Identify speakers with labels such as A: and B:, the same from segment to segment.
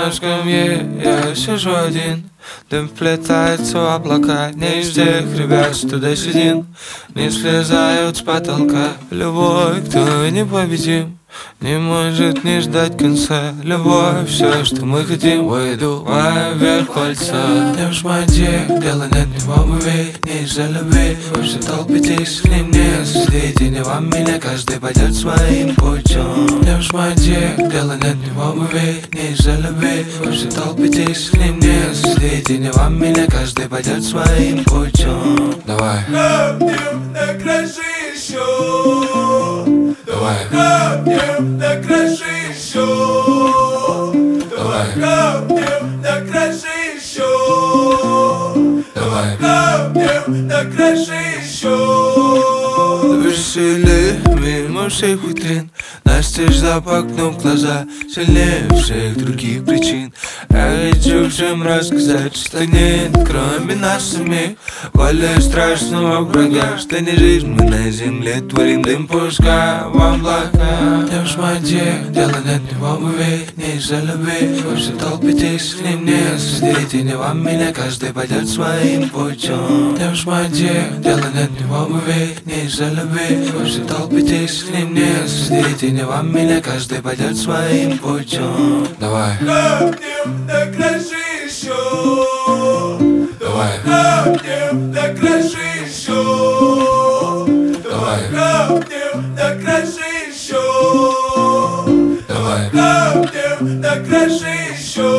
A: на скамье я сижу один. Дым вплетается в облака, не из тех ребят, что до седин не слезают с потолка. Любой, кто непобедим, не может не ждать конца. Любовь, все, что мы хотим, выдувая вверх пальца. Не в шмате, дело нет ни в обуви, не из-за любви. Вы все толпитесь, к ним не следите, не вам меня, каждый пойдет своим путем. Не в шмате, дело нет ни в обуви, не из-за любви. Вы все толпитесь, к ним не следите, не вам меня, каждый пойдет своим путем. Давай.
B: Капнем на краше еще.
A: Давай.
B: Капнем на краше еще.
A: Давай.
B: Капнем на краше еще.
A: Давай.
B: Капнем на краше еще.
A: Веселье мимо всех витрин, настежь запахнув глаза, сильнее всех других причин. Я хочу всем рассказать, что нет, кроме нас самих, более страшного врага, что не жизнь мы на земле творим, дым пускай в облака. Не в шмате, дело нет ни в обуви, не из-за любви. Вы все толпитесь, к ним не следите, не вам меня, каждый пойдет своим путем. Не в шмате, дело нет ни в обуви, не из-за любви. Вы все толпитесь, к ним не следите, не вам меня, каждый пойдет своим путем. Давай.
B: Капнем на краше еще.
A: Давай.
B: Капнем на краше еще.
A: Давай.
B: Капнем на краше еще.
A: Давай.
B: Капнем на краше еще.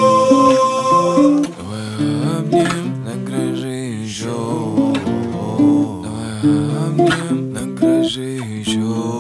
A: Давай обнем на краже еще. Давай обнем на краже еще.